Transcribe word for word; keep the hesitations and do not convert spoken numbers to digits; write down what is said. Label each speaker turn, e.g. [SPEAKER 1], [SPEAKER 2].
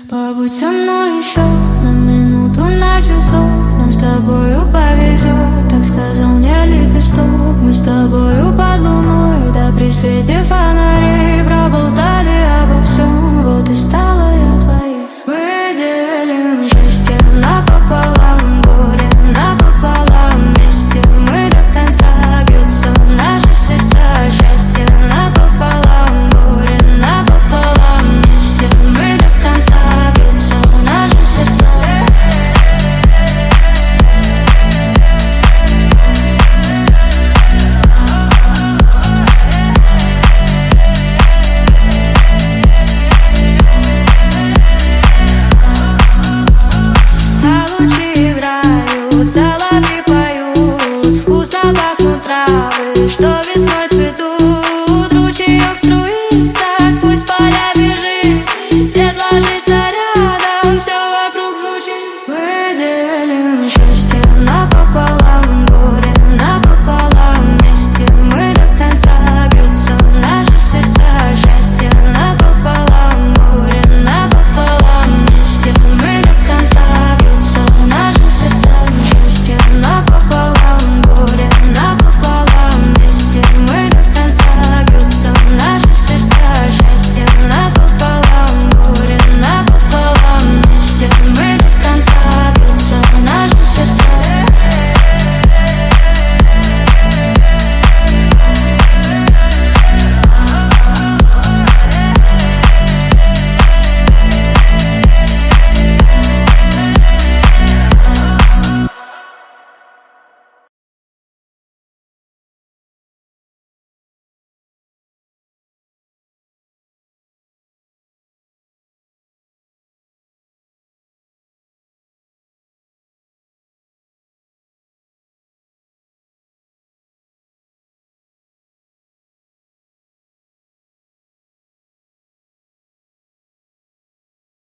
[SPEAKER 1] Побудь со мной еще на минуту, на часок. Нам с тобою повезет, так сказал мне лепесток. Мы с тобою под луной, да при свете фонарей проболтали обо всем, вот и стала я твоей. Мы делим счастье напополам, горе напополам, вместе мы до конца, бьются наши сердца. Счастье напополам, горе напополам, вместе мы до конца, бьются наши сердца. А лучи играют, соловьи поют, вкусно пахнут травы, что весной цветут. Ручеек струится, сквозь поля бежит, свет ложится.